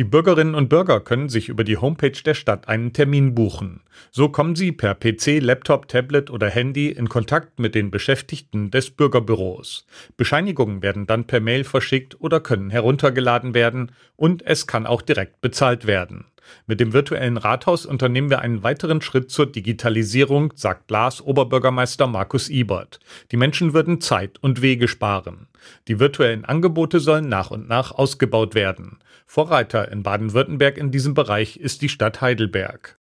Die Bürgerinnen und Bürger können sich über die Homepage der Stadt einen Termin buchen. So kommen sie per PC, Laptop, Tablet oder Handy in Kontakt mit den Beschäftigten des Bürgerbüros. Bescheinigungen werden dann per Mail verschickt oder können heruntergeladen werden und es kann auch direkt bezahlt werden. Mit dem virtuellen Rathaus unternehmen wir einen weiteren Schritt zur Digitalisierung, sagt Glas Oberbürgermeister Markus Ibert. Die Menschen würden Zeit und Wege sparen. Die virtuellen Angebote sollen nach und nach ausgebaut werden. Vorreiter in Baden-Württemberg in diesem Bereich ist die Stadt Heidelberg.